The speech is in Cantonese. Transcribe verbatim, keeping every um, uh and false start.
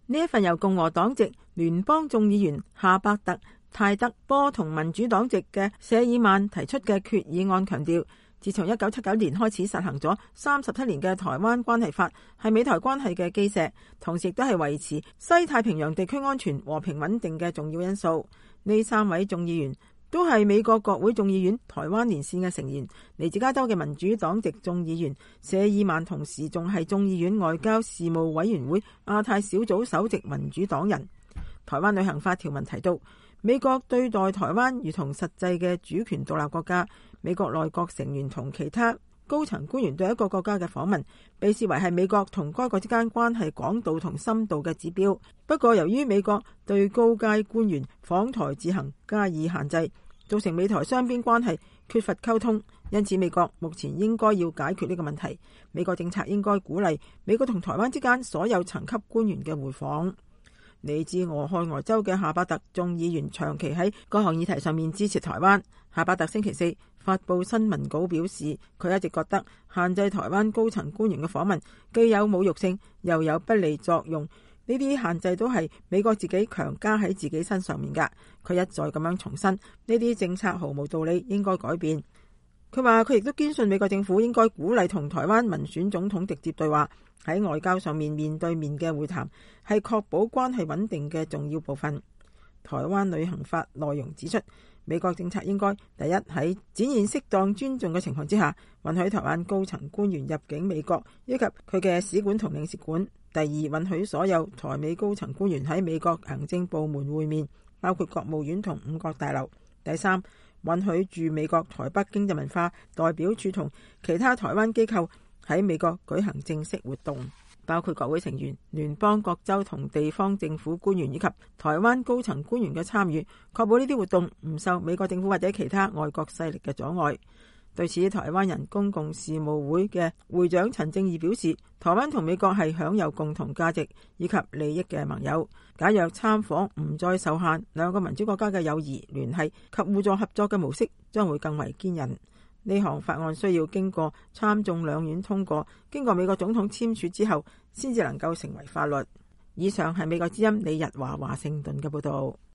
呢一份由共和黨籍聯邦眾議員夏伯特、泰德波同民主黨籍嘅舍爾曼提出嘅決議案強調，自從一九七九年開始實行咗三十七年嘅台灣關係法係美台關係嘅基石，同時亦都係維持西太平洋地區安全和平穩定嘅重要因素。呢三位眾議員都係美國國會眾議院台灣連線嘅成員，嚟自加州嘅民主黨籍眾議員舍爾曼同時仲係眾議院外交事務委員會亞太小組首席民主黨人。台灣旅行法條文提到，美國對待台灣如同實際嘅主權獨立國家，美國內閣成員同其他高層官員對一個國家嘅訪問被視為係美國同該國之間關係廣度同深度嘅指標。不過由於美國對高階官員訪台自行加以限制，造成美台雙邊關係缺乏溝通，因此美國目前應該要解決呢個問題。美國政策應該鼓勵美國同台灣之間所有層級官員嘅回訪。嚟自俄亥俄州嘅夏伯特眾議員長期喺各項議題上面支持台灣。夏伯特星期四發布新聞稿表示，佢一直覺得限制台灣高層官員嘅訪問既有侮辱性，又有不利作用。呢啲限制都係美國自己強加喺自己身上面㗎。佢一再咁樣重申，呢啲政策毫無道理，應該改變。佢話佢亦都堅信美國政府應該鼓勵同台灣民選總統直接對話，喺外交上面面對面嘅會談係確保關係穩定嘅重要部分。台灣旅行法內容指出，美國政策應該第一，喺展現適當尊重嘅情況之下，允許台灣高層官員入境美國以及佢嘅使館同領事館；第二，允許所有台美高層官員喺美國行政部門會面，包括國務院同五角大樓；第三，允許駐美國台北經濟文化代表處同其他台灣機構喺美國舉行正式活動，包括國會成員、聯邦各州同地方政府官員以及台灣高層官員嘅參與，確保呢啲活動唔受美國政府或者其他外國勢力嘅阻礙。對此，台灣人公共事務會嘅會長陳正義表示，台灣同美國係享有共同價值以及利益嘅盟友。假若參訪唔再受限，兩個民主國家嘅友誼、聯繫及互助合作嘅模式將會更為堅韌。呢項法案需要經過參眾兩院通過，經過美國總統簽署之後，先至能夠成為法律。以上係美國之音李日華華盛頓嘅報道。